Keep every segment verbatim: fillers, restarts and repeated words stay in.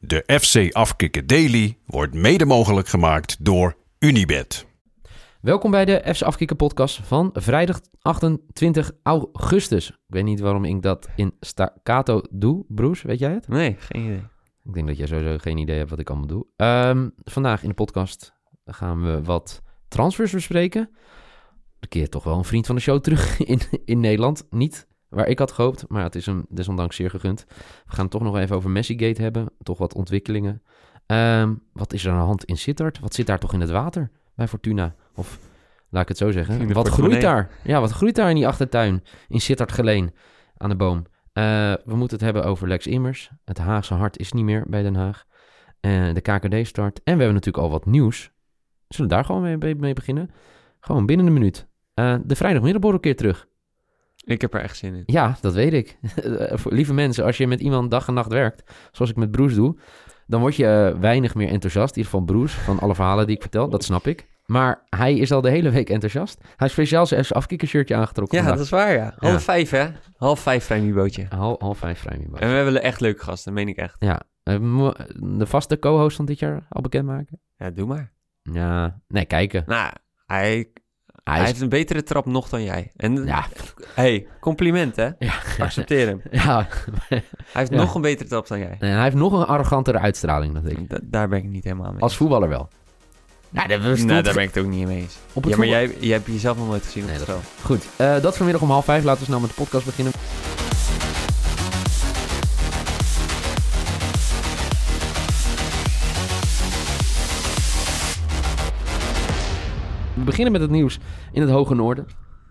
De F C Afkikken Daily wordt mede mogelijk gemaakt door Unibet. Welkom bij de F C Afkikken podcast van vrijdag achtentwintig augustus. Ik weet niet waarom ik dat in staccato doe. Bruce, weet jij het? Nee, geen idee. Ik denk dat jij sowieso geen idee hebt wat ik allemaal doe. Um, vandaag in de podcast gaan we wat transfers bespreken. Een keer toch wel een vriend van de show terug in, in Nederland. Niet waar ik had gehoopt, maar het is hem desondanks zeer gegund. We gaan het toch nog even over Messigate hebben. Toch wat ontwikkelingen. Um, wat is er aan de hand in Sittard? Wat zit daar toch in het water bij Fortuna? Of laat ik het zo zeggen. Wat groeit daar? Ja, wat groeit daar in die achtertuin? In Sittard Geleen aan de boom. Uh, we moeten het hebben over Lex Immers. Het Haagse hart is niet meer bij Den Haag. Uh, de K K D start. En we hebben natuurlijk al wat nieuws. Zullen we daar gewoon mee, mee beginnen? Gewoon binnen een minuut. Uh, de vrijdagmiddagborrel keer terug. Ik heb er echt zin in. Ja, dat weet ik. Lieve mensen, als je met iemand dag en nacht werkt, zoals ik met Bruce doe, dan word je uh, weinig meer enthousiast. In ieder geval Bruce, van alle verhalen die ik vertel. Dat snap ik. Maar hij is al de hele week enthousiast. Hij heeft speciaal zijn F C Afkikken shirtje aangetrokken Ja, vandaag. dat is waar, ja. Half Ja. vijf, hè? Half vijf vrijmibootje. Half, half vijf vrijmibootje. En we hebben echt leuke gasten, dat meen ik echt. Ja. Uh, mo- de vaste co-host van dit jaar al bekendmaken? Ja, doe maar. Ja, nee, kijken. Nou, hij, Hij, hij is... heeft een betere trap nog dan jij. En Ja. hey, compliment, hè? Ja, Accepteer hem. ja. Hij heeft Ja. nog een betere trap dan jij. En hij heeft nog een arrogantere uitstraling, dat ik. Da- daar ben ik niet helemaal mee. Als voetballer wel. Ja, dat was Nou, daar ben ik het ook niet mee eens. Op het Ja, maar voetbal- jij, jij hebt jezelf nog nooit gezien op Nee, het dat spel. Goed, uh, dat vanmiddag om half vijf. Laten we snel met de podcast beginnen. We beginnen met het nieuws in het Hoge Noorden.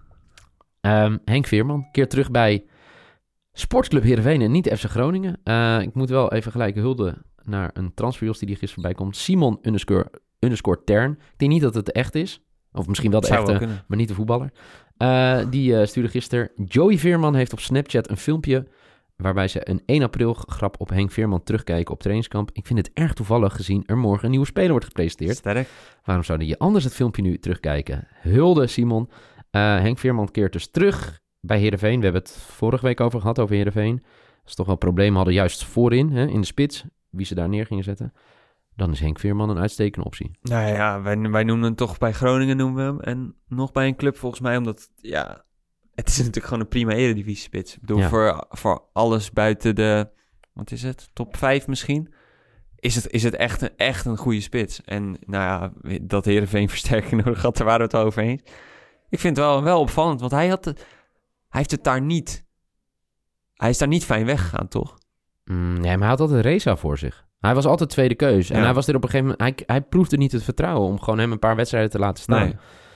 Um, Henk Veerman keert terug bij Sportclub Heerenveen en niet F C Groningen. Uh, ik moet wel even gelijk hulde naar een transferjos die hier gisteren voorbij komt. Simon underscore, underscore Tern. Ik denk niet dat het echt is. Of misschien wel de Zou wel echte, kunnen. maar niet de voetballer. Uh, die uh, stuurde gisteren... Joey Veerman heeft op Snapchat een filmpje waarbij ze een één april grap op Henk Veerman terugkijken op trainingskamp. Ik vind het erg toevallig gezien er morgen een nieuwe speler wordt gepresenteerd. Sterk. Waarom zouden je anders het filmpje nu terugkijken? Hulde, Simon. Uh, Henk Veerman keert dus terug bij Heerenveen. We hebben het vorige week over gehad, over Heerenveen. Dat is toch wel een probleem hadden juist voorin, hè, in de spits. Wie ze daar neer gingen zetten. Dan is Henk Veerman een uitstekende optie. Nou ja, wij, wij noemen hem toch bij Groningen noemen we hem. En nog bij een club volgens mij, omdat ja, het is natuurlijk gewoon een prima eredivisie-spits. Ik bedoel, Ja. voor, voor alles buiten de, wat is het, top vijf misschien, is het, is het echt, een, echt een goede spits. En nou ja, dat Heerenveen versterking nodig had, daar waren we het over eens. Ik vind het wel, wel opvallend, want hij, had het, hij heeft het daar niet, hij is daar niet fijn weggegaan, toch? Mm, nee, maar hij had altijd Reza voor zich. Hij was altijd tweede keus. En Ja. hij was er op een gegeven moment... Hij, hij proefde niet het vertrouwen om gewoon hem een paar wedstrijden te laten staan. Nee.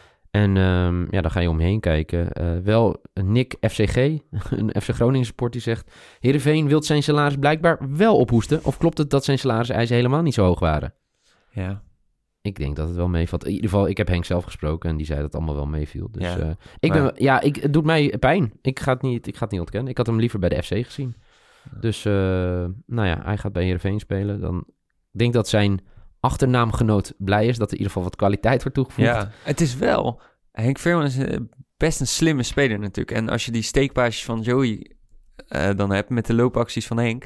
En um, ja, dan ga je omheen kijken. Uh, wel Nick F C G, een F C Groningen support, die zegt... Heerenveen wil zijn salaris blijkbaar wel ophoesten. Of klopt het dat zijn salariseisen helemaal niet zo hoog waren? Ja. Ik denk dat het wel meevalt. In ieder geval, ik heb Henk zelf gesproken en die zei dat het allemaal wel meeviel. Dus Ja. uh, ik Maar- ben, ja, ik, het doet mij pijn. Ik ga, het niet, ik ga het niet ontkennen. Ik had hem liever bij de F C gezien. Dus, uh, nou ja, hij gaat bij Heerenveen spelen. Dan ik denk dat zijn achternaamgenoot blij is dat er in ieder geval wat kwaliteit wordt toegevoegd. Ja, het is wel... Henk Veerman is eh, best een slimme speler natuurlijk. En als je die steekpaasjes van Joey uh, dan hebt met de loopacties van Henk.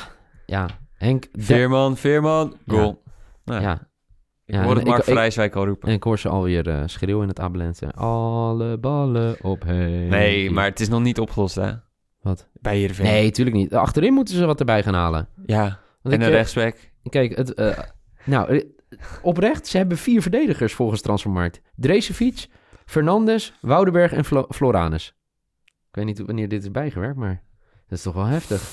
Ja, Henk... de- Veerman, Veerman, goal. Nou, ja, ik ja, hoor het en Mark ik- van ik- Rijswijk al roepen. en ik hoor ze alweer uh, schreeuwen in het ambulance. Alle ballen op Henk. Nee, maar het is nog niet opgelost, hè? Wat? Bij Heerenveen. Nee, tuurlijk niet. Achterin moeten ze wat erbij gaan halen. Ja, Want en ik, een uh, rechtsback. Kijk, het, uh, nou, uh, oprecht, ze hebben vier verdedigers volgens Transfermarkt. Dresevic, Fernandes, Woudenberg en Flo- Floranus. Ik weet niet wanneer dit is bijgewerkt, maar dat is toch wel heftig.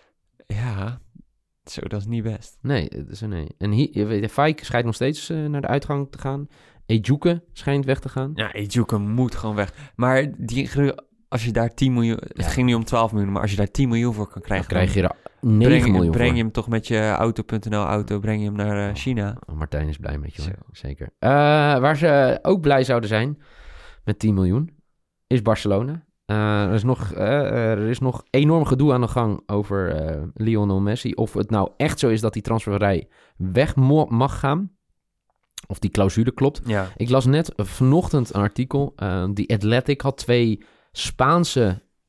Ja, zo, dat is niet best. Nee, het is een nee. En hier, je weet, Fijk schijnt nog steeds uh, naar de uitgang te gaan. Ejuke schijnt weg te gaan. Ja, Ejuke moet gewoon weg. Maar die, als je daar tien miljoen... Het Ja. ging nu om twaalf miljoen, maar als je daar tien miljoen voor kan Dan krijgen... krijg je er dan negen breng, miljoen breng voor. je hem toch met je auto punt n l auto, breng je hem naar uh, China. Oh, Martijn is blij met je, hoor. Zo. Zeker. Uh, waar ze ook blij zouden zijn met tien miljoen is Barcelona. Uh, er, is nog, uh, er is nog enorm gedoe aan de gang over uh, Lionel Messi. Of het nou echt zo is dat die transfervrij weg mo- mag gaan. Of die clausule klopt. Ja. Ik las net vanochtend een artikel. Uh, The Athletic had twee Spaanse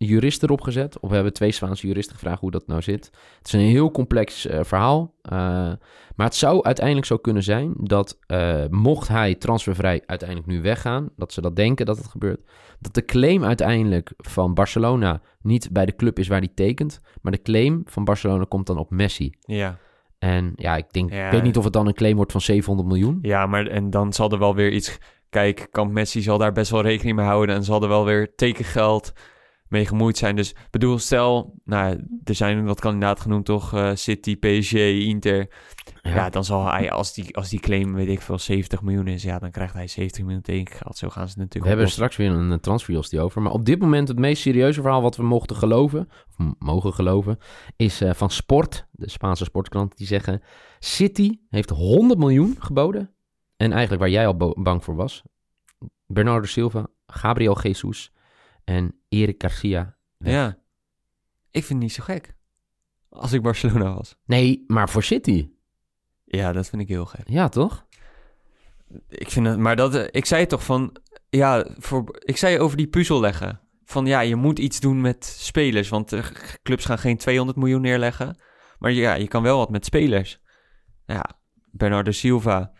juristen erop gezet. Of we hebben twee Spaanse juristen gevraagd hoe dat nou zit. Het is een heel complex uh, verhaal. Uh, maar het zou uiteindelijk zo kunnen zijn dat uh, mocht hij transfervrij uiteindelijk nu weggaan, dat ze dat denken dat het gebeurt, dat de claim uiteindelijk van Barcelona niet bij de club is waar hij tekent, maar de claim van Barcelona komt dan op Messi. Ja. En ja, ik denk, Ja. ik weet niet of het dan een claim wordt van zevenhonderd miljoen. Ja, maar en dan zal er wel weer iets... Kijk, Kamp Messi zal daar best wel rekening mee houden en zal er wel weer tekengeld mee gemoeid zijn. Dus bedoel, stel, nou, er zijn wat kandidaten genoemd, toch? Uh, City, P S G, Inter. Ja. ja, dan zal hij, als die, als die claim, weet ik veel, zeventig miljoen is, ja, dan krijgt hij zeventig miljoen tekengeld. Zo gaan ze natuurlijk. We hebben er straks weer een transferdeals over. Maar op dit moment het meest serieuze verhaal wat we mochten geloven, of m- mogen geloven, is uh, van Sport, de Spaanse sportkrant, die zeggen, City heeft honderd miljoen geboden. En eigenlijk waar jij al bo- bang voor was, Bernardo Silva, Gabriel Jesus en Eric Garcia. Weg. Ja, ik vind het niet zo gek. Als ik Barcelona was. Nee, maar voor City. Ja, dat vind ik heel gek. Ja, toch? Ik vind het, maar dat, ik zei toch van, ja, voor, ik zei over die puzzel leggen. Van ja, je moet iets doen met spelers, want de clubs gaan geen tweehonderd miljoen neerleggen. Maar ja, je kan wel wat met spelers. Ja, Bernardo Silva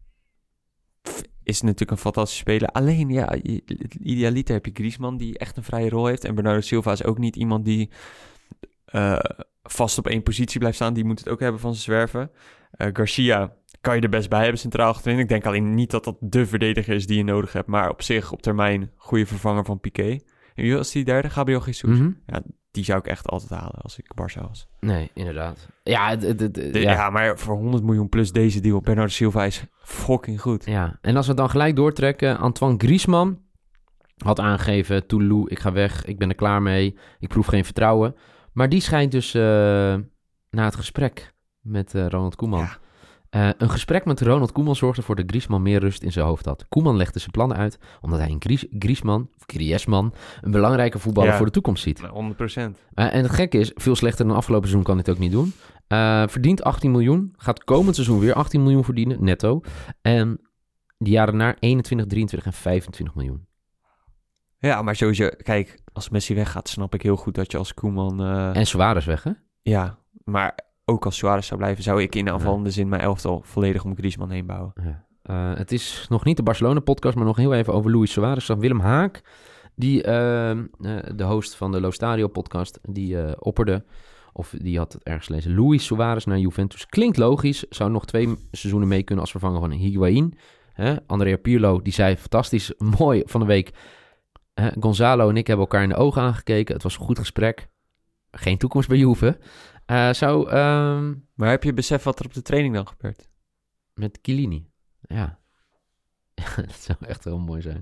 is natuurlijk een fantastische speler. Alleen, ja, idealiter heb je Griezmann die echt een vrije rol heeft. En Bernardo Silva is ook niet iemand die uh, vast op één positie blijft staan. Die moet het ook hebben van zijn zwerven. Uh, Garcia kan je er best bij hebben centraal achterin. Ik denk alleen niet dat dat de verdediger is die je nodig hebt. Maar op zich, op termijn, goede vervanger van Piqué. En wie was die derde? Gabriel Jesus. Mm-hmm. Ja, die zou ik echt altijd halen als ik Barça was. Nee, inderdaad. Ja, d- d- d- De, ja. ja, maar voor honderd miljoen plus deze deal, Bernardo Silva is fucking goed. Ja, en als we het dan gelijk doortrekken, Antoine Griezmann had aangegeven, Toulou, ik ga weg, ik ben er klaar mee, ik proef geen vertrouwen. Maar die schijnt dus uh, na het gesprek met uh, Ronald Koeman. Ja. Uh, een gesprek met Ronald Koeman zorgde ervoor dat Griezmann meer rust in zijn hoofd had. Koeman legde zijn plannen uit, omdat hij in Gries- Griezmann, of Griezmann, een belangrijke voetballer Ja. voor de toekomst ziet. honderd procent. Uh, en het gekke is, veel slechter dan afgelopen seizoen kan hij het ook niet doen. Uh, verdient achttien miljoen, gaat komend seizoen weer achttien miljoen verdienen, netto. En die jaren na eenentwintig, drieëntwintig en vijfentwintig miljoen. Ja, maar sowieso, kijk, als Messi weggaat, snap ik heel goed dat je als Koeman... Uh, En Suarez weg, hè? ja, maar ook als Suarez zou blijven, zou ik in de aanvallende zin mijn elftal volledig om Griezmann heen bouwen. Ja. Uh, het is nog niet de Barcelona-podcast, maar nog heel even over Luis Suarez. Zag Willem Haak, die, uh, uh, de host van de Lo Stadio-podcast, die uh, opperde, of die had het ergens gelezen, Luis Suarez naar Juventus. Klinkt logisch, zou nog twee seizoenen mee kunnen als vervanger van Higuaín. Hè? Andrea Pirlo, die zei fantastisch, mooi van de week. Uh, Gonzalo en ik hebben elkaar in de ogen aangekeken. Het was een goed gesprek. Geen toekomst bij Juve. Uh, zou... Um, maar heb je besef wat er op de training dan gebeurt? Met Chiellini. Ja. Dat zou echt heel mooi zijn.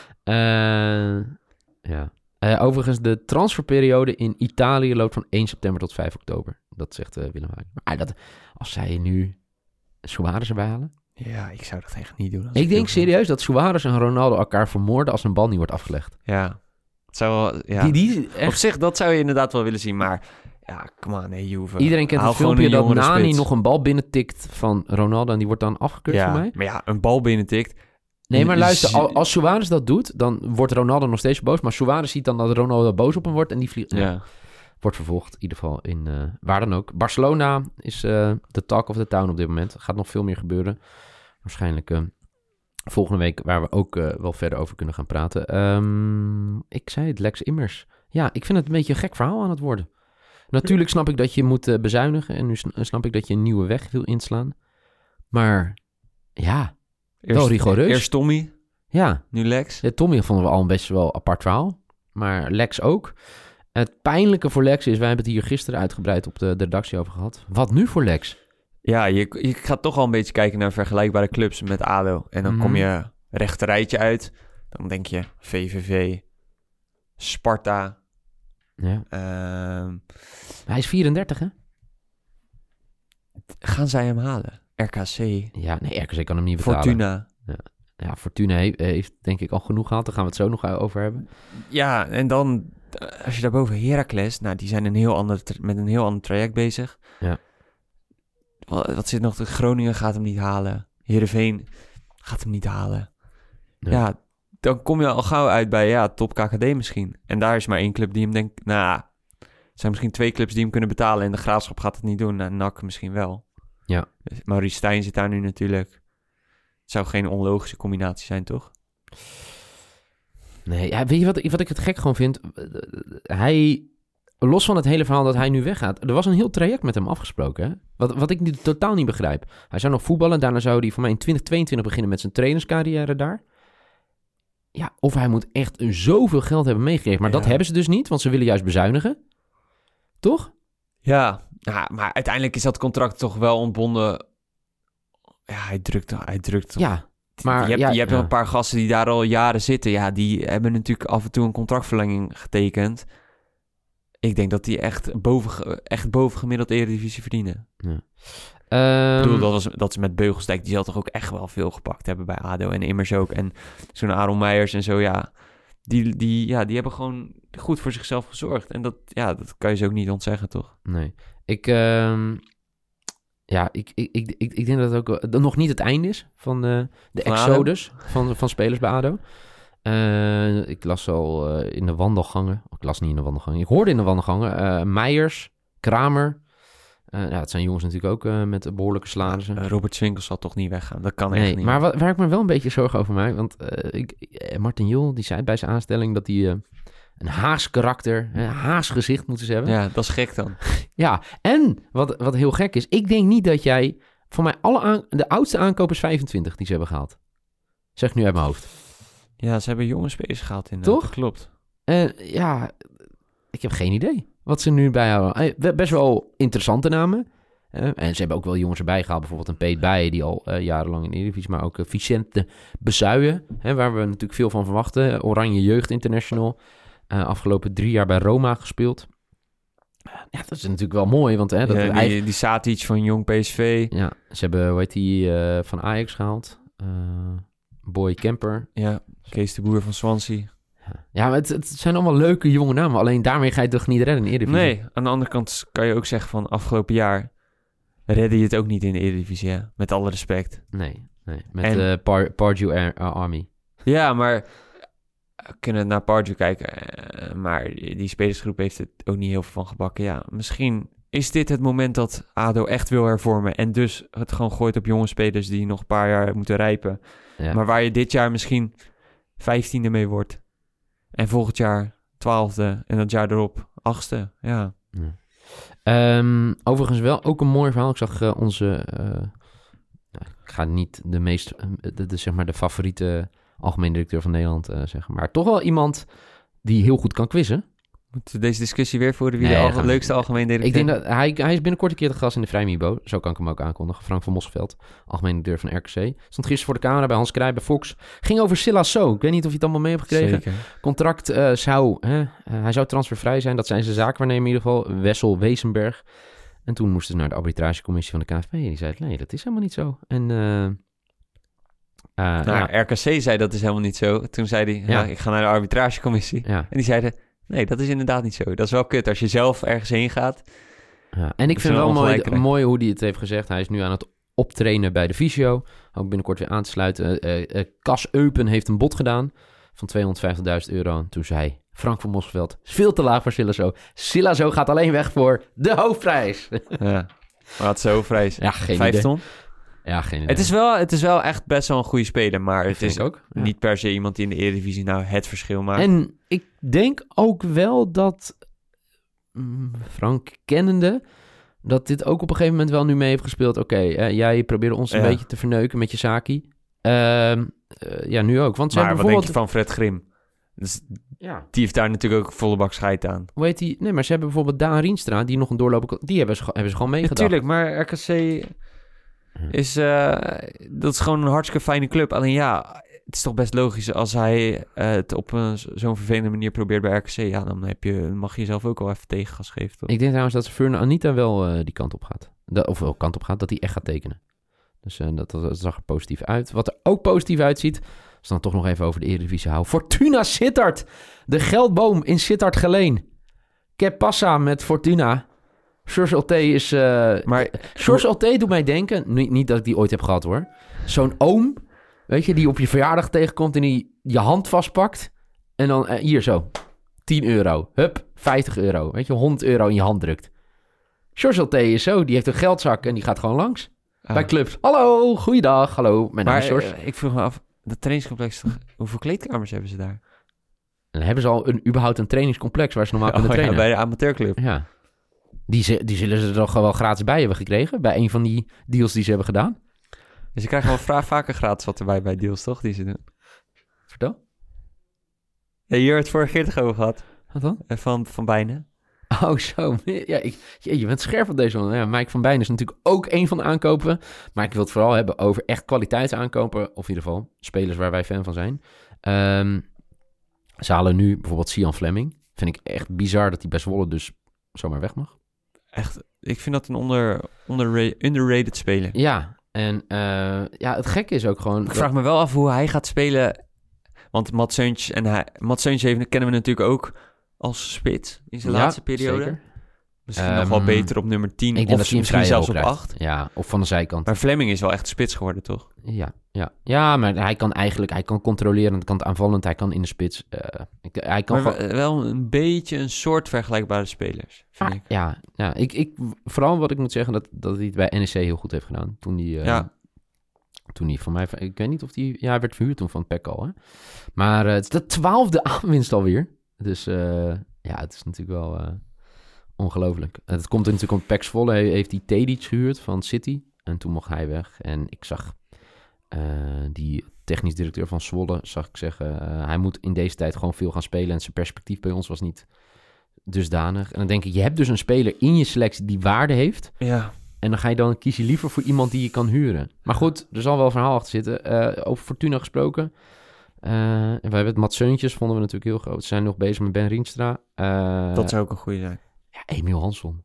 Uh, ja. Uh, overigens, de transferperiode in Italië loopt van één september tot vijf oktober. Dat zegt uh, Willem Haak. Maar dat, als zij nu Suarez erbij halen... Ja, ik zou dat echt niet doen. Ik, ik denk serieus dat Suarez en Ronaldo elkaar vermoorden als een bal niet wordt afgelegd. Ja. Het zou wel, ja. Die, die echt... Op zich, dat zou je inderdaad wel willen zien, maar... Ja, come on, nee, Juve. Iedereen kent Haal het filmpje dat Nani spits. nog een bal binnentikt van Ronaldo en die wordt dan afgekeurd ja, voor mij. Maar ja, een bal binnentikt. Nee, maar luister, als Suarez dat doet, dan wordt Ronaldo nog steeds boos. Maar Suarez ziet dan dat Ronaldo boos op hem wordt en die vliegt... Ja. Nee, wordt vervolgd, in ieder geval in uh, waar dan ook. Barcelona is uh, de talk of the town op dit moment. Er gaat nog veel meer gebeuren. Waarschijnlijk uh, volgende week, waar we ook uh, wel verder over kunnen gaan praten. Um, ik zei het, Lex Immers. Ja, ik vind het een beetje een gek verhaal aan het worden. Natuurlijk snap ik dat je moet uh, bezuinigen. En nu snap ik dat je een nieuwe weg wil inslaan. Maar ja, eerst, wel rigoureus. Eerst Tommy, ja. nu Lex. Ja, Tommy vonden we al een best wel apart verhaal. Maar Lex ook. Het pijnlijke voor Lex is, wij hebben het hier gisteren uitgebreid op de, de redactie over gehad. Wat nu voor Lex? Ja, je, je gaat toch al een beetje kijken naar vergelijkbare clubs met A D O. En dan mm. kom je rechterrijtje uit. Dan denk je V V V, Sparta. Ja. Uh, Hij is vierendertig, hè? Gaan zij hem halen? R K C? Ja, nee, R K C kan hem niet betalen. Fortuna? Ja, ja Fortuna heeft, heeft denk ik al genoeg gehad. Daar gaan we het zo nog over hebben. Ja, en dan... Als je daarboven Heracles... Nou, die zijn een heel ander, met een heel ander traject bezig. Ja. Wat, wat zit nog? Groningen gaat hem niet halen. Heerenveen gaat hem niet halen. Nee. Ja, dan kom je al gauw uit bij ja, top K K D misschien. En daar is maar één club die hem denkt... Nou, er zijn misschien twee clubs die hem kunnen betalen... en de Graafschap gaat het niet doen. En N A C misschien wel. Ja. Maurice Stijn zit daar nu natuurlijk. Het zou geen onlogische combinatie zijn, toch? Nee, ja, weet je wat, wat ik het gek gewoon vind? Hij, los van het hele verhaal dat hij nu weggaat... Er was een heel traject met hem afgesproken, hè? Wat, wat ik niet, totaal niet begrijp. Hij zou nog voetballen, daarna zou hij voor mij in twintig tweeëntwintig beginnen met zijn trainerscarrière daar. Ja, of hij moet echt zoveel geld hebben meegekregen. Maar Ja. dat hebben ze dus niet, want ze willen juist bezuinigen. Toch? Ja, ja, maar uiteindelijk is dat contract toch wel ontbonden. Ja, hij drukt, hij drukt. Ja, maar je hebt, ja, je hebt ja. nog een paar gasten die daar al jaren zitten. Ja, die hebben natuurlijk af en toe een contractverlenging getekend. Ik denk dat die echt boven, echt boven gemiddeld Eredivisie verdienen. Ja. Ik bedoel, Um, dat, was, dat ze met Beugelsdijk, die zal toch ook echt wel veel gepakt hebben bij A D O en Immers ook. En zo'n Aaron Meijers en zo, ja. Die, die, ja, die hebben gewoon goed voor zichzelf gezorgd. En dat, ja, dat kan je ze ook niet ontzeggen, toch? Nee. Ik, um, ja, ik, ik, ik, ik, ik denk dat het ook wel- dat nog niet het einde is van de, de Van A D O? exodus van, van spelers bij A D O. Uh, ik las al uh, in de wandelgangen. Ik las niet in de wandelgangen. Ik hoorde in de wandelgangen. Uh, Meijers, Kramer. Uh, ja, het zijn jongens natuurlijk ook uh, met behoorlijke salarissen. Uh, Robert Swinkels zal toch niet weggaan? Dat kan Nee, echt niet. maar wat, waar ik me wel een beetje zorgen over maak... want uh, ik, eh, Martin Jol, die zei bij zijn aanstelling... dat hij uh, een Haas karakter, een Haas gezicht moet hebben. Ja, dat is gek dan. Ja, en wat, wat heel gek is... ik denk niet dat jij... voor mij alle aan, de oudste aankoop is vijfentwintig die ze hebben gehaald. Zeg ik nu uit mijn hoofd. Ja, ze hebben jonge spelers gehaald inderdaad. Toch? Dat klopt. Uh, ja, ik heb geen idee wat ze nu bijhouden. Uh, best wel interessante namen. Uh, en ze hebben ook wel jongens erbij gehaald. Bijvoorbeeld een Peet Bijen, die al uh, jarenlang in de Eredivisie... maar ook uh, Vicente Bezuijen, hè, waar we natuurlijk veel van verwachten. Oranje Jeugd International. Uh, afgelopen drie jaar bij Roma gespeeld. Uh, ja, dat is natuurlijk wel mooi, want... Hè, dat Ja, het die, eigen... die Satic van Jong P S V. Ja, ze hebben, hoe heet die, uh, van Ajax gehaald. Uh, Boy Kemper. Ja, Kees de Boer van Swansea. Ja, maar het, het zijn allemaal leuke jonge namen. Alleen daarmee ga je toch niet redden in de Eredivisie? Nee, aan de andere kant kan je ook zeggen van afgelopen jaar redde je het ook niet in de Eredivisie, hè? Met alle respect. Nee, nee. Met En- uh, Par- Pardew Air- uh, Army. Ja, maar we kunnen naar Pardew kijken, eh, maar die spelersgroep heeft het ook niet heel veel van gebakken. Ja, misschien is dit het moment dat A D O echt wil hervormen en dus het gewoon gooit op jonge spelers die nog een paar jaar moeten rijpen. Ja. Maar waar je dit jaar misschien vijftiende mee wordt. En volgend jaar twaalfde. En dat jaar erop achtste. Ja. Ja. Um, overigens wel ook een mooi verhaal. Ik zag uh, onze... Uh, nou, ik ga niet de meest... Uh, de, de, zeg maar de favoriete algemeen directeur van Nederland uh, zeggen. Maar toch wel iemand die heel goed kan quizzen. Moeten we deze discussie weer voeren? Wie Nee, de gaan alge- we- leukste algemeen directeur? Ik denk dat hij, hij is binnenkort een keer de gast in de Vrijmibo. Zo kan ik hem ook aankondigen. Frank van Mosveld, algemeen directeur van R K C. Stond gisteren voor de camera bij Hans Krij bij Fox. Ging over Silla So. Ik weet niet of je het allemaal mee hebt gekregen. Zeker. Contract uh, zou... Hè, uh, hij zou transfervrij zijn. Dat zijn zijn zaakwaarnemer in ieder geval. Wessel Wezenberg. En toen moesten ze naar de arbitragecommissie van de K N V B. Die zei, nee, dat is helemaal niet zo. En... Uh, uh, Nou, ja, R K C zei dat is helemaal niet zo. Toen zei hij, Ja. ja. ik ga naar de arbitragecommissie. ja, En die zeiden, nee, dat is inderdaad niet zo. Dat is wel kut als je zelf ergens heen gaat. ja. En ik is vind wel wel mooi, ongelijk, hè? mooi hoe hij het heeft gezegd. Hij is nu aan het optrainen bij de fysio. Ook binnenkort weer aan te sluiten. Uh, uh, Cas Eupen heeft een bod gedaan van tweehonderdvijftigduizend euro. En toen zei Frank van Mosveld, is veel te laag voor Silla So. Silla So gaat alleen weg voor de hoofdprijs. Ja. Maar het zo vrij is. Ja, geen Vijf idee. ton. Ja, geen idee. Het is, wel, het is wel echt best wel een goede speler. Maar het Vind is ik ook. Ja. niet per se iemand die in de Eredivisie nou het verschil maakt. En ik denk ook wel dat mm, Frank kennende, dat dit ook op een gegeven moment wel nu mee heeft gespeeld. Oké, okay, uh, jij probeerde ons een Ja. beetje te verneuken met je Saki. Uh, uh, ja, nu ook. Want ze maar hebben wat denk bijvoorbeeld... je van Fred Grim? Dus Ja, die heeft daar natuurlijk ook volle bak scheid aan. hoe heet die? Nee, maar ze hebben bijvoorbeeld Daan Rienstra, die nog een doorlopen... Die hebben ze, ge- hebben ze gewoon meegedacht. Natuurlijk, maar R K C is, uh, dat is gewoon een hartstikke fijne club. Alleen ja, het is toch best logisch als hij uh, het op een, zo'n vervelende manier probeert bij R K C. Ja, dan heb je, mag je jezelf ook al even tegengas geven, toch? Ik denk trouwens dat Furne Anita wel uh, die kant op gaat. Dat, of wel kant op gaat, dat hij echt gaat tekenen. Dus uh, dat, dat zag er positief uit. Wat er ook positief uitziet, als dan toch nog even over de Eredivisie houden. Fortuna Sittard. De geldboom in Sittard Geleen. Que pasa met Fortuna? George Ulte is... Uh, Maar George Ulte doet mij denken... Niet, niet dat ik die ooit heb gehad hoor. Zo'n oom Weet je, die op je verjaardag tegenkomt en die je hand vastpakt. En dan uh, hier zo, tien euro. Hup, vijftig euro. Weet je, honderd euro in je hand drukt. George L T is zo, die heeft een geldzak en die gaat gewoon langs. Ah. Bij clubs. Hallo, goeiedag, hallo, mijn naam is Maar George. uh, ik vroeg me af, dat trainingscomplex, toch, hoeveel kleedkamers hebben ze daar? En dan hebben ze al een, überhaupt een trainingscomplex waar ze normaal kunnen Oh, ja, trainen. bij de amateurclub. Ja. Die, ze, die zullen ze er toch wel gratis bij hebben gekregen. Bij een van die deals die ze hebben gedaan. Dus je krijgt wel vraag vaker gratis wat erbij bij deals, toch? Die ze doen. Vertel. Ja, hier het vorige keer toch over gehad. Wat dan? Eh, Van, van Bijnen. Oh, zo. Ja, ik, je, je bent scherp op deze man. Ja, Mike van Bijnen is natuurlijk ook een van de aankopen. Maar ik wil het vooral hebben over echt kwaliteitsaankopen. Of in ieder geval spelers waar wij fan van zijn. Um, ze halen nu bijvoorbeeld Sian Fleming. Vind ik echt bizar dat hij bij Zwolle dus zomaar weg mag. Echt, ik vind dat een onder, onder, underrated speler. Ja, en uh, ja, het gekke is ook gewoon... Ik vraag me wel af hoe hij gaat spelen. Want Mats Seuntjes en hij... Mats Seuntjes even kennen we natuurlijk ook als spits in zijn Ja, laatste periode. zeker. Misschien Um, nog wel beter op nummer tien Ik denk of dat hij een misschien vrije zelfs rol op krijgt. acht. Ja, of van de zijkant. Maar Fleming is wel echt spits geworden, toch? Ja, ja. ja, maar hij kan eigenlijk... Hij kan controlerend, kan aanvallend, hij kan in de spits. Uh, ik, hij kan Maar gewoon... wel een beetje een soort vergelijkbare spelers, vind Ah, ik. ja, ja ik, ik, vooral wat ik moet zeggen, dat, dat hij het bij N E C heel goed heeft gedaan. Toen hij, uh, Ja. toen hij van mij, ik weet niet of hij, ja, hij werd verhuurd toen van P E C al. Hè? Maar uh, het is de twaalfde aanwinst alweer. Dus uh, ja, het is natuurlijk wel uh, ongelooflijk. Het komt natuurlijk om P E C Zwolle, heeft hij Tedic gehuurd van City. En toen mocht hij weg. En ik zag uh, die technisch directeur van Zwolle, zag ik zeggen, uh, hij moet in deze tijd gewoon veel gaan spelen. En zijn perspectief bij ons was niet dusdanig. En dan denk ik, je hebt dus een speler in je selectie die waarde heeft. Ja. En dan ga je dan kies je liever voor iemand die je kan huren. Maar goed, er zal wel een verhaal achter zitten. Uh, over Fortuna gesproken. Uh, en we hebben het Mats Seuntjes, vonden we natuurlijk heel groot. Ze zijn nog bezig met Ben Rienstra. Uh, Dat zou ook een goede zijn. Ja, Emiel Hansson.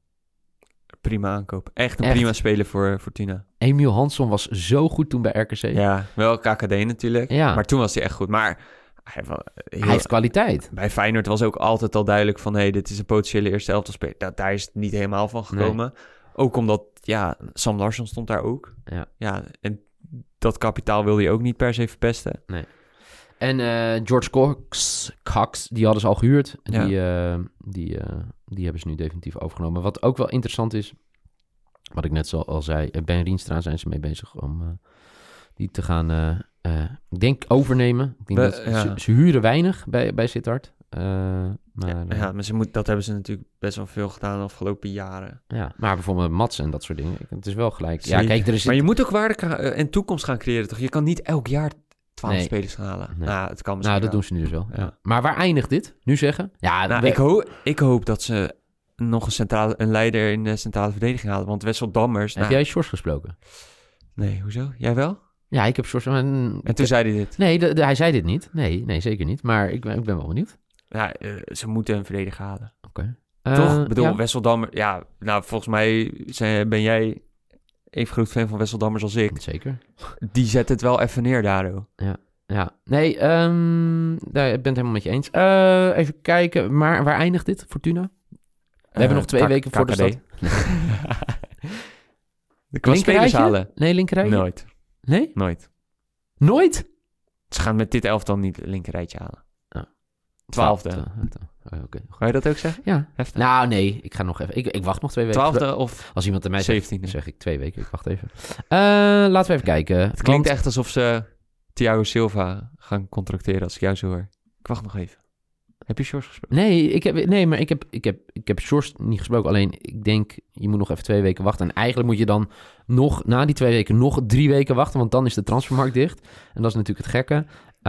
Prima aankoop. Echt een Echt. prima speler voor Fortuna. Emiel Hansson was zo goed toen bij R K C. Ja, wel K K D natuurlijk. Ja. Maar toen was hij echt goed. Maar hij, heeft wel heel- Hij heeft kwaliteit. bij Feyenoord was ook altijd al duidelijk van... hé, hey, dit is een potentiële eerste elftal speler. Da- daar is het niet helemaal van gekomen. Ook omdat, ja, Sam Larsson stond daar ook. Ja. Ja, en dat kapitaal wilde hij ook niet per se verpesten. En uh, George Cox, Cox, die hadden ze al gehuurd. Ja. Die, uh, die, uh, die hebben ze nu definitief overgenomen. Wat ook wel interessant is, wat ik net zo al zei, Ben Rienstra zijn ze mee bezig om uh, die te gaan, uh, uh, ik denk, overnemen. Ik denk Be- dat ja. ze, ze huren weinig bij, bij Sittard. Uh, maar, Ja, uh, ja, maar ze moet, dat hebben ze natuurlijk best wel veel gedaan de afgelopen jaren. ja, maar bijvoorbeeld Mats en dat soort dingen. Het is wel gelijk. Ja, Zeker. kijk, er is... Maar je moet ook waarde ka- uh, en toekomst gaan creëren, toch? Je kan niet elk jaar twaalf Nee. spelers gaan halen. Nee. Nou, het kan misschien Nou, dat wel. doen ze nu dus wel. Ja. Ja. Maar waar eindigt dit? Nu zeggen? Ja, Nou, we- ik, ho- ik hoop dat ze nog een, centrale, een leider in de centrale verdediging halen. Want Wessel Dammers... heb nou, jij Sjors gesproken? Nee, hoezo? Jij wel? Ja, ik heb Sjors... En, En toen zei hij dit. Nee, de, de- hij zei dit niet. Nee, nee, zeker niet. Maar ik ben, ik ben wel benieuwd. Ja, uh, ze moeten een verdediger halen. Oké. Toch? Eh, Ik bedoel, ja. Wessel Dammers... Ja, nou, volgens mij zijn, ben jij even groot fan van Wessel Dammers als ik. Zeker. Die zet het wel even neer, Daro. Ja. Nee, um, daar, ik ben het helemaal met je eens. Uh, even kijken. Maar waar eindigt dit, Fortuna? We hebben nog twee K- weken voor de K K D. stad. De qua spelers halen? Nee, linkerrijtje? Nooit. Nee? Nooit. Nooit? Ze gaan met dit elftal niet een linkerrijtje halen. Ja. Twaalfde. Oh, Oké. Ga je dat ook zeggen? Ja. Heftig. Nou, nee. Ik ga nog even... Ik, ik wacht nog twee weken. Twaalfde of Als iemand aan mij zegt, zeventiende? zeg ik twee weken. Ik wacht even. Uh, laten we even kijken. Het klinkt echt alsof ze Thiago Silva gaan contracteren als ik jou zo hoor. Ik wacht nog even. Heb je Sjors gesproken? Nee, ik heb, nee, maar ik heb, ik heb, ik heb Sjors niet gesproken. Alleen, ik denk, je moet nog even twee weken wachten. En eigenlijk moet je dan nog, na die twee weken, nog drie weken wachten. Want dan is de transfermarkt dicht. En dat is natuurlijk het gekke.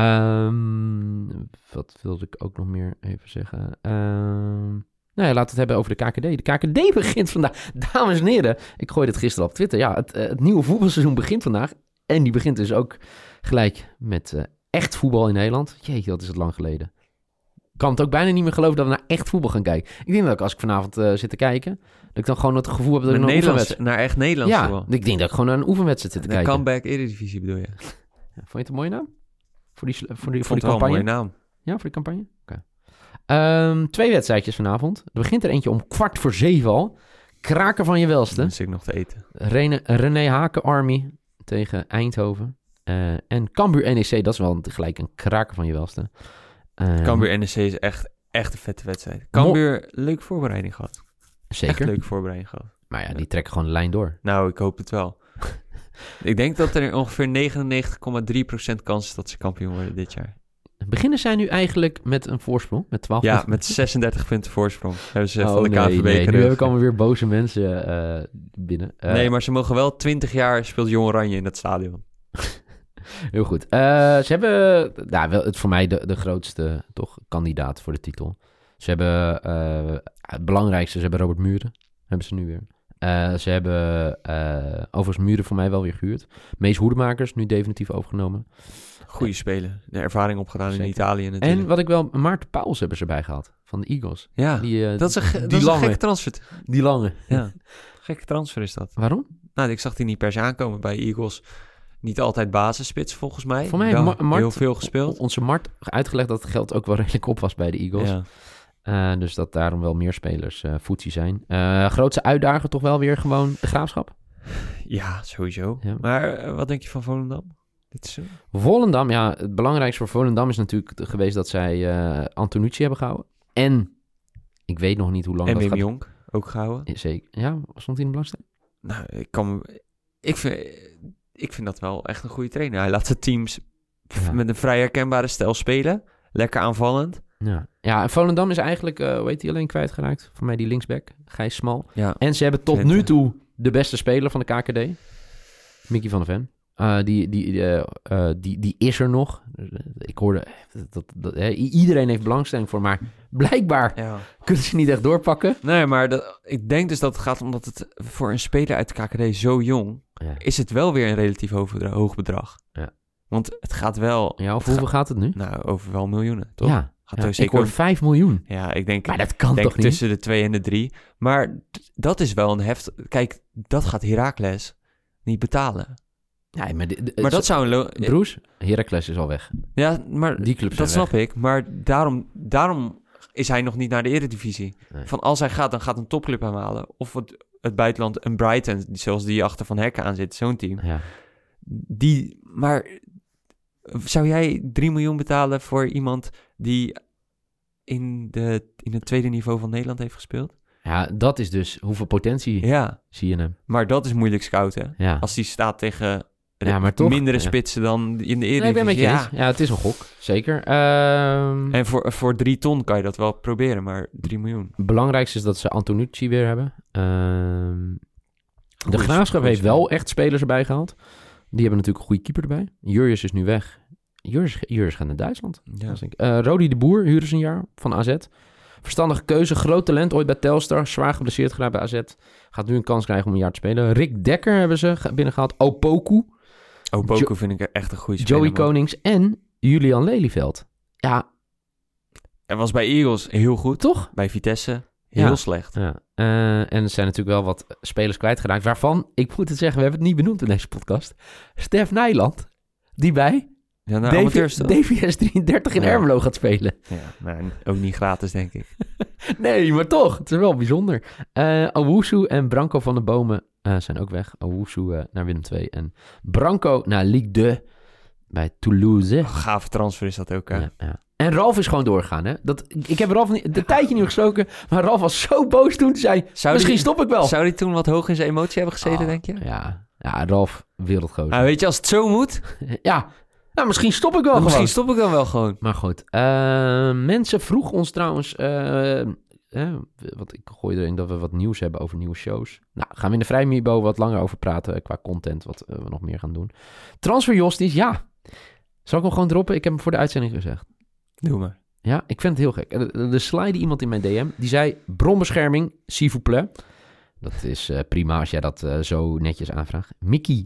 Um, wat wilde ik ook nog meer even zeggen? Um, nou ja, laten we het hebben over de K K D. De K K D begint vandaag. Dames en heren, ik gooide het gisteren op Twitter. Ja, het, uh, het nieuwe voetbalseizoen begint vandaag. En die begint dus ook gelijk met uh, echt voetbal in Nederland. Jeetje, dat is het lang geleden. Ik kan het ook bijna niet meer geloven dat we naar echt voetbal gaan kijken. Ik denk dat ik als ik vanavond uh, zit te kijken, dat ik dan gewoon het gevoel heb dat ik naar een oefenwedstrijd... Naar echt Nederlands Ja, voetbal. ik denk dat ik gewoon naar een oefenwedstrijd zit te De kijken. comeback Eredivisie bedoel je? Ja, vond je het een mooie naam? Voor die, voor die, Ik voor vond die het wel een campagne? mooie naam. Ja, voor die campagne? Oké. Okay. Um, twee wedstrijdjes vanavond. Er begint er eentje om kwart voor zeven al. Kraken van je welste. Dan zit ik nog te eten. Rene, René Haken Army tegen Eindhoven. Uh, en Cambuur N E C, dat is wel gelijk een kraker van je welste. Uh, Cambuur N E C is echt, echt een vette wedstrijd. Cambuur, Mo- leuke voorbereiding gehad. Zeker. Echt leuke voorbereiding gehad. Maar ja, die trekken gewoon de lijn door. Nou, ik hoop het wel. Ik denk dat er ongeveer negenennegentig komma drie procent kans is dat ze kampioen worden dit jaar. Beginnen zij nu eigenlijk met een voorsprong? Met twaalf Ja, punten? met zesendertig punten voorsprong. Hebben ze oh, van de nee, K V B nee. gerust. Nu heb ik allemaal weer boze mensen uh, binnen. Uh, nee, maar ze mogen wel twintig jaar speelt Jong Oranje in dat stadion. Heel goed. Uh, ze hebben, nou, wel, het voor mij de, de grootste toch, kandidaat voor de titel. Ze hebben uh, het belangrijkste, ze hebben Robert Muren. Hebben ze nu weer. Uh, ze hebben uh, overigens Muren voor mij wel weer gehuurd. Mees Hoedemakers, nu definitief overgenomen. Goeie speler. De ervaring opgedaan Zeker. in Italië natuurlijk. En wat ik wel, Maarten Pauwels hebben ze erbij gehaald. Van de Eagles. Ja, die, uh, dat is een, ge- die dat is een lange, gekke transfer. Die lange. Ja, gekke transfer is dat. Waarom? Nou, ik zag die niet per se aankomen bij Eagles. Niet altijd basisspits volgens mij. Voor mij wel Ma- Mart, heel veel gespeeld. Onze Mart uitgelegd dat het geld ook wel redelijk op was bij de Eagles. Ja. Uh, dus dat daarom wel meer spelers uh, voetsie zijn. Uh, grootste uitdager toch wel weer gewoon de Graafschap? Ja, sowieso. Ja. Maar uh, wat denk je van Volendam? Dit is zo. Volendam, ja, het belangrijkste voor Volendam is natuurlijk geweest dat zij uh, Antonucci hebben gehouden. En ik weet nog niet hoe lang en dat Wim gaat. Jonk ook gehouden. Zeker. Ja, stond hij in de belangstelling? Nou, ik kan... Ik vind, ik vind dat wel echt een goede trainer. Hij laat de teams Ja. met een vrij herkenbare stijl spelen. Lekker aanvallend. Ja, ja en Volendam is eigenlijk, uh, hoe heet hij alleen kwijtgeraakt? Voor mij die linksback, Gijs Smal. Ja. En ze hebben tot Twente. nu toe de beste speler van de K K D. Mickey van der Ven. Uh, die, die, uh, uh, die, die is er nog. Ik hoorde, dat, dat, dat, hè, iedereen heeft belangstelling voor, maar blijkbaar Ja. kunnen ze niet echt doorpakken. Nee, maar dat, ik denk dus dat het gaat omdat het voor een speler uit de K K D zo jong... Ja, is het wel weer een relatief hoog bedrag. Hoog bedrag. Ja. Want het gaat wel... ja of het hoeveel gaat het nu? gaat, nou, over wel miljoenen, toch? Ja, Gaat ja er ik zeker hoor vijf miljoen. Ja, ik denk, Maar dat kan denk toch niet? tussen de twee en de drie. Maar d- dat is wel een heft... Kijk, dat gaat Heracles niet betalen. Ja, maar de, de, Maar dat zou een... Lo- Broes, Heracles is al weg. ja, maar Die clubs dat zijn snap ik. Maar daarom, daarom is hij nog niet naar de Eredivisie. Nee. Van als hij gaat, dan gaat een topclub hem halen. Of het, het buitenland, een Brighton, zoals die achter Van Hekken aan zit, zo'n team. Ja. Die, maar zou jij drie miljoen betalen voor iemand die in, de, in het tweede niveau van Nederland heeft gespeeld? ja, dat is dus hoeveel potentie Ja, zie je hem. maar dat is moeilijk scouten. Ja. Als die staat tegen Ja, maar toch, mindere ja. spitsen dan in de Nee, ik ben Eredivisie. met je ja. eens. Ja, het is een gok. Zeker. Ehm En voor, voor drie ton kan je dat wel proberen, maar drie miljoen. Het belangrijkste is dat ze Antonucci weer hebben. Ehm de Goeie- Graafschap goeie heeft wel echt spelers erbij gehaald. Die hebben natuurlijk een goede keeper erbij. Jurjes is nu weg. Jurjes, Jurjes gaat naar Duitsland. Ja. Uh, Rodi de Boer huren ze een jaar van A Z. Verstandige keuze, groot talent, ooit bij Telstar. Zwaar geblesseerd geraakt bij A Z. Gaat nu een kans krijgen om een jaar te spelen. Rick Dekker hebben ze ge- binnengehaald. Opoku, Opoku Jo- vind ik echt een goede speler. Joey man. Konings en Julian Lelyveld. Ja, Hij was bij Eagles heel goed. toch? Bij Vitesse heel Ja. slecht. Ja. Uh, en er zijn natuurlijk wel wat spelers kwijtgeraakt. Waarvan, ik moet het zeggen, we hebben het niet benoemd in deze podcast. Stef Nijland, die bij Ja, naar D V amateurs toch? D V S drieëndertig in Ja. Ermelo gaat spelen. Ja, maar ook niet gratis, denk ik. Nee, maar toch. Het is wel bijzonder. Uh, Owusu en Branco van de Bomen uh, zijn ook weg. Owusu uh, naar Willem twee en Branco naar Ligue twee bij Toulouse. Oh, gave transfer is dat ook, hè? Ja, ja. En Ralf is gewoon doorgegaan, hè? Dat, ik, ik heb Ralf niet, de tijdje niet gesproken, maar Ralf was zo boos toen hij zei, Zou misschien die- stop ik wel. Zou hij toen wat hoog in zijn emotie hebben gezeten, Oh, denk je? Ja, ja Ralf, wereldgozer. Nou, weet je, als het zo moet, Ja, nou, misschien stop ik wel dan gewoon. misschien stop ik dan wel gewoon. Maar goed, uh, mensen vroegen ons trouwens, uh, eh, wat ik gooi erin dat we wat nieuws hebben over nieuwe shows. Nou, gaan we in de Vrijmibo wat langer over praten qua content, wat uh, we nog meer gaan doen. Transfer Justice, ja. Zal ik hem gewoon droppen? Ik heb hem voor de uitzending gezegd. Doe maar. Ja, ik vind het heel gek. Er, er slide iemand in mijn D M, die zei, bronbescherming, s'il vous plaît. Dat is uh, prima als jij dat uh, zo netjes aanvraagt. Mickey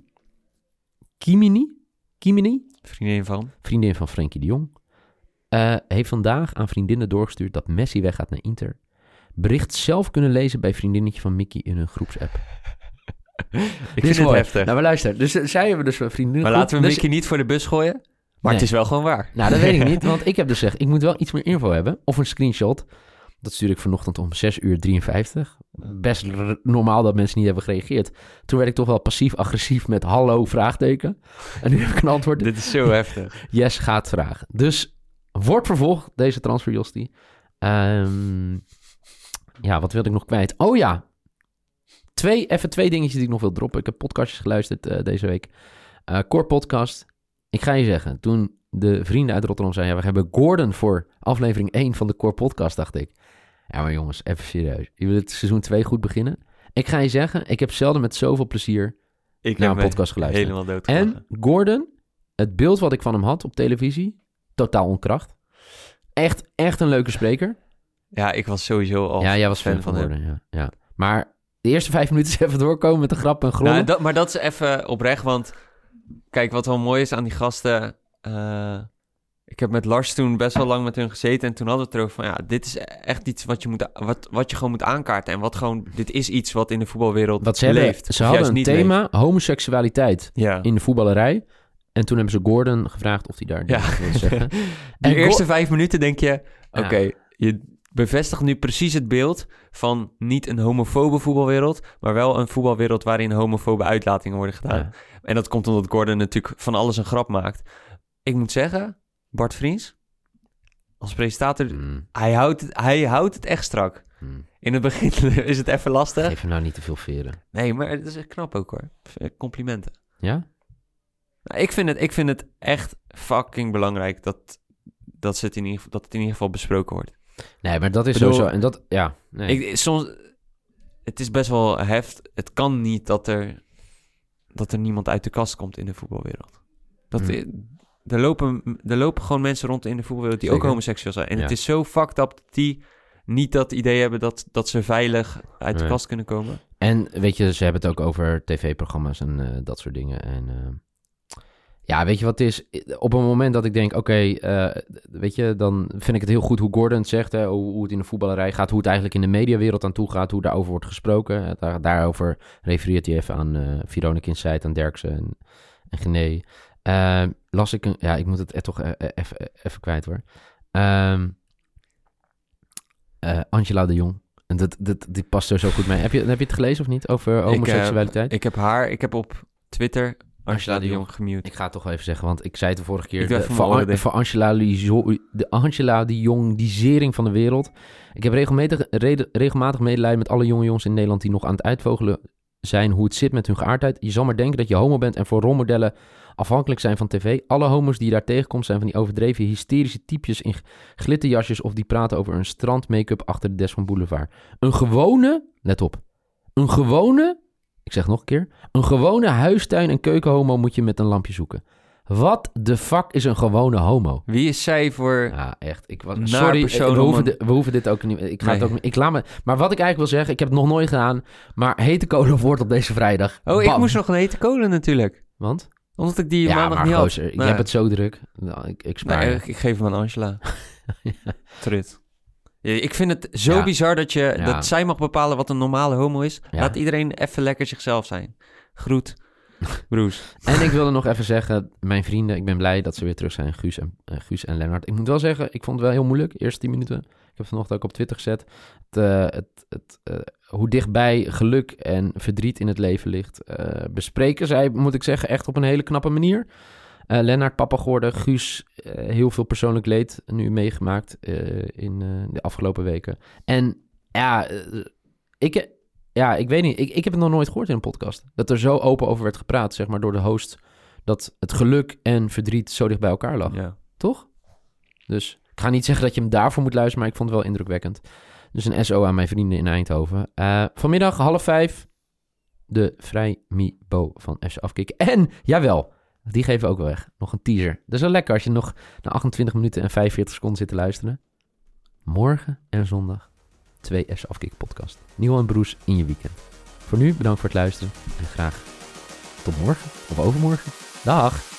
Kimini, Kimini, Vriendin van. vriendin van Frenkie de Jong, uh, heeft vandaag aan vriendinnen doorgestuurd dat Messi weggaat naar Inter. Bericht zelf kunnen lezen bij vriendinnetje van Mickey in hun groepsapp. Ik vind het heftig. Nou, maar luister, dus uh, zij hebben dus een vriendin. Maar laten we dus, Mickey niet voor de bus gooien. Maar Nee. het is wel gewoon waar. Nou, dat weet ik niet, want ik heb dus gezegd, ik moet wel iets meer info hebben, of een screenshot, Dat stuurde ik vanochtend om zes uur drieënvijftig. Best r- normaal dat mensen niet hebben gereageerd. Toen werd ik toch wel passief-agressief met hallo, vraagteken. En nu heb ik een antwoord. Dit is zo heftig. Yes, gaat vragen. Dus wordt vervolgd, deze transfer, Jostie. Um, ja, wat wilde ik nog kwijt? Oh ja, twee, even twee dingetjes die ik nog wil droppen. Ik heb podcastjes geluisterd uh, deze week. Uh, Core Podcast. Ik ga je zeggen, toen de vrienden uit Rotterdam zeiden... Ja, we hebben Gordon voor aflevering één van de Core Podcast, dacht ik. Ja, maar jongens, even serieus. Je wil het seizoen twee goed beginnen? Ik ga je zeggen, ik heb zelden met zoveel plezier Ik naar heb een podcast geluisterd. helemaal dood. En Gordon, het beeld wat ik van hem had op televisie, totaal onkracht. Echt, echt een leuke spreker. Ja, ik was sowieso al Ja, jij was fan, van Gordon, ja, ja. Maar de eerste vijf minuten is even doorkomen met de grap en grollen. Nou, dat, maar dat is even oprecht, want kijk, wat wel mooi is aan die gasten... Uh, ik heb met Lars toen best wel lang met hun gezeten en toen hadden we het erover van... Ja, dit is echt iets wat je, moet, wat, wat je gewoon moet aankaarten. En wat gewoon, dit is iets wat in de voetbalwereld wat ze leeft. Hebben, ze hadden een thema, leeft. homoseksualiteit ja. in de voetballerij. En toen hebben ze Gordon gevraagd of hij daar ja. dingen wilde zeggen. De en eerste Go- vijf minuten denk je... Oké, okay, ja. je bevestigt nu precies het beeld van niet een homofobe voetbalwereld... maar wel een voetbalwereld waarin homofobe uitlatingen worden gedaan. Ja. En dat komt omdat Gordon natuurlijk van alles een grap maakt. Ik moet zeggen, Bart Vriends, als presentator, mm. hij, houdt het, hij houdt het echt strak. Mm. In het begin is het even lastig. Geef hem nou niet te veel veren. Nee, maar het is echt knap ook hoor. Complimenten. Ja? Nou, ik, vind het, ik vind het echt fucking belangrijk dat, dat, ze het, in ieder geval, dat het in ieder geval besproken wordt. Nee, maar dat is bedoel, sowieso... En dat, ja, nee. ik, soms, het is best wel heft. Het kan niet dat er, dat er niemand uit de kast komt in de voetbalwereld. Dat... Mm. Er lopen, er lopen gewoon mensen rond in de voetbalwereld die Zeker. ook homoseksueel zijn. En ja. het is zo fucked up dat die niet dat idee hebben dat, dat ze veilig uit nee. de kast kunnen komen. En weet je, ze hebben het ook over tv-programma's en uh, dat soort dingen. En uh, ja, weet je wat het is? Op een moment dat ik denk, oké, okay, uh, weet je, dan vind ik het heel goed hoe Gordon het zegt. Hè, hoe, hoe het in de voetballerij gaat, hoe het eigenlijk in de mediawereld aan toe gaat, hoe daarover wordt gesproken. Daar, daarover refereert hij even aan uh, Veronica Inside, aan Derksen en, en Gené. Uh, las ik een... Ja, ik moet het er toch even, even kwijt hoor. Um, uh, Angela de Jong. En dat, dat, die past er zo goed mee. Heb je, heb je het gelezen of niet? Over homoseksualiteit? Ik, uh, ik heb haar... Ik heb op Twitter Angela, Angela de Jong gemute. Ik ga het toch wel even zeggen, want ik zei het de vorige keer. De, voor, An, voor Angela, de Angela de Jong, die zering van de wereld. Ik heb regelmatig, re, regelmatig medelijden met alle jonge jongens in Nederland die nog aan het uitvogelen zijn hoe het zit met hun geaardheid. Je zal maar denken dat je homo bent en voor rolmodellen afhankelijk zijn van tv. Alle homo's die je daar tegenkomt zijn van die overdreven hysterische typjes in glitterjasjes of die praten over een strand-make-up achter de Desmond Boulevard. Een gewone, let op, een gewone, ik zeg nog een keer, een gewone huistuin- en keukenhomo moet je met een lampje zoeken. Wat de fuck is een gewone homo? Wie is zij voor... Ja, echt. Ik was, sorry, we hoeven, de, we hoeven dit ook niet... Ik ga nee. het ook ik laat me, maar wat ik eigenlijk wil zeggen, ik heb het nog nooit gedaan, maar hete kolen wordt op deze vrijdag. Oh, Bam. Ik moest nog een hete kolen natuurlijk. Want? Omdat ik die ja, maandag maar niet gozer, had. Je nee. hebt het zo druk. Nou, ik, ik spaar nee, ik, ik geef hem aan Angela. ja. Trut. Ik vind het zo ja. bizar dat, je, ja. dat zij mag bepalen wat een normale homo is. Ja. Laat iedereen even lekker zichzelf zijn. Groet. Broes. En ik wilde nog even zeggen, mijn vrienden, ik ben blij dat ze weer terug zijn, Guus en, uh, Guus en Lennart. Ik moet wel zeggen, ik vond het wel heel moeilijk, de eerste tien minuten. Ik heb vanochtend ook op Twitter gezet. Het, uh, het, het, uh, hoe dichtbij geluk en verdriet in het leven ligt. Uh, bespreken zij, moet ik zeggen, echt op een hele knappe manier. Uh, Lennart, papa geworden, Guus, uh, heel veel persoonlijk leed nu meegemaakt uh, in uh, de afgelopen weken. En ja, uh, ik... Ja, ik weet niet. Ik, ik heb het nog nooit gehoord in een podcast. Dat er zo open over werd gepraat, zeg maar, door de host. Dat het geluk en verdriet zo dicht bij elkaar lag. Ja. Toch? Dus ik ga niet zeggen dat je hem daarvoor moet luisteren, maar ik vond het wel indrukwekkend. Dus een S O aan mijn vrienden in Eindhoven. Uh, vanmiddag half vijf de Vrijmibo van F C Afkikken. En, jawel, die geven we ook wel weg. Nog een teaser. Dat is wel lekker als je nog na achtentwintig minuten en vijfenveertig seconden zit te luisteren. Morgen en zondag twee F C Afkikken podcast. Nieuw en Broes in je weekend. Voor nu bedankt voor het luisteren en graag tot morgen of overmorgen. Dag!